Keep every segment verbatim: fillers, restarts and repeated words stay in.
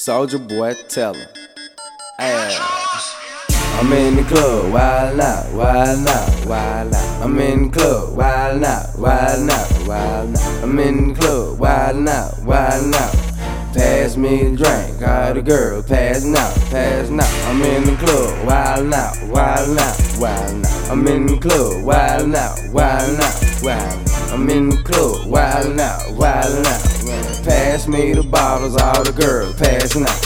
Soulja Boy, tell him. Ay, I'm in the club, wild out, wild out, wild out. I'm in the club, wild out, wild out, wild out. I'm in the club, wild out, wild out. Pass me a drink, all the girls passing out, passing out. I'm in the club, wild out, wild out, wild out. I'm in the club, wild out, wild out, wild out. I'm in the club, wild out, wild out. Pass me the bottles, all the girls passing out.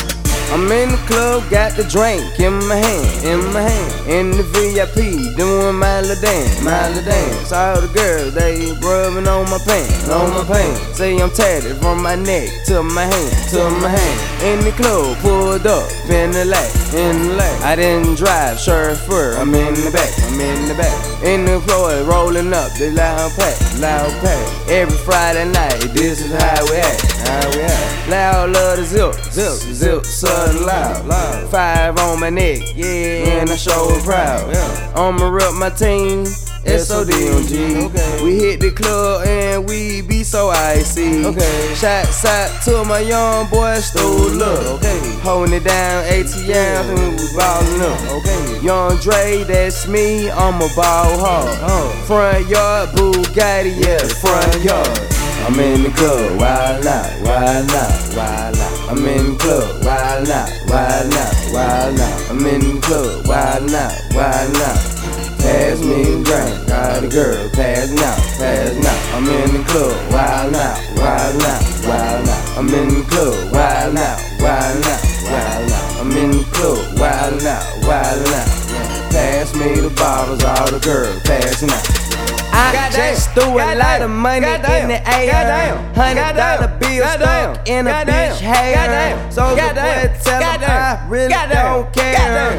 I'm in the club, got the drink in my hand, in my hand. In the V I P, doing my little dance, my little dance. All the girls, they rubbing on my pants, on my pants. Say I'm tatted from my neck to my hand, to my hand. In the club, pulled up, in the lap, in the lap. I didn't drive, chauffeur, I'm in the back, I'm in the back. In the floor, rolling up, the loud pack, loud pack. Every Friday night, this is how we act, how we act. Loud love the zip, zip, zip, so loud, loud. Five on my neck, yeah, and I show proud. Yeah. I'ma rep my team, S O D M G. Okay. We hit the club and we be so icy. Okay. Shots out to my young boy, stole up. Okay. Holding it down, A T M, and we ballin' up. Okay. Young Dre, that's me, I'm a ball hard. Oh. Front yard, Bugatti, yeah, front yard. I'm in the club, wild out, wild out, wild out. I'm in the club, wild out, wild out, wild out. I'm in the club, wild out, wild out. Pass me a drink, all the girls passing out, passing out. I'm in the club, wild out, wild out, wild out. I'm in the club, wild out, wild out, wild out. I'm in the club, wild out, wild out. Pass me the bottles, all the girls passing out. I God just damn. threw God a lot damn. of money God in damn. the air. Hundred dollar bills stuck in a God bitch damn. hair. So the boy tell God him I really God don't care.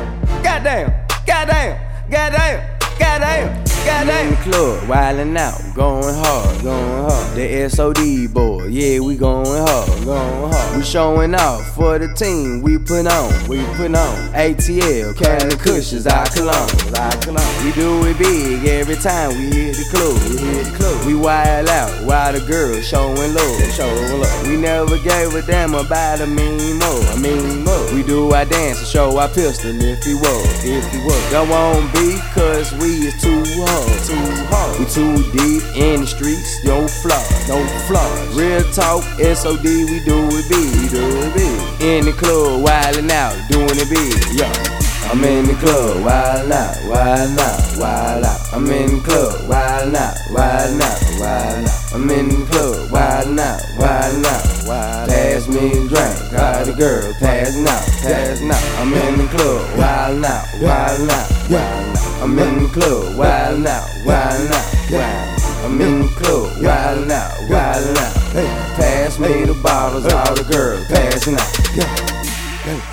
God damn, God damn, God damn, God damn. I'm in the club, wildin' out, going hard, going hard. The S O D boy, yeah, we going hard, going hard. We showing off for the team, we put on, we put on. A T L, Candy Cushions, our cologne, our cologne. We do it big every time we hit the club, we hit the club. We wild out, while the girls showing love, showing love. We never gave a damn about a mean more, a mean more. We do our dance and show our pistol if he was, if he was. Go on beat, cause we is too hard. Too hard. We too deep in the streets, no flaws, no flaws. Real talk, S O D, we do it big, we do it big. In the club, wildin' out, doing it big, yeah. I'm in the club, wild out, wild out, wild out. I'm in the club, wild out, wild out, wild out. I'm in the club, wild out, wild out, wild out. Pass me a drink, all the girls passing out, passing out. I'm in the club, wild out, wild out, wild out. I'm in the club, wild out, wild out, wild out. I'm in the club, wild out, wild out. Pass me the bottles, all the girls passing out.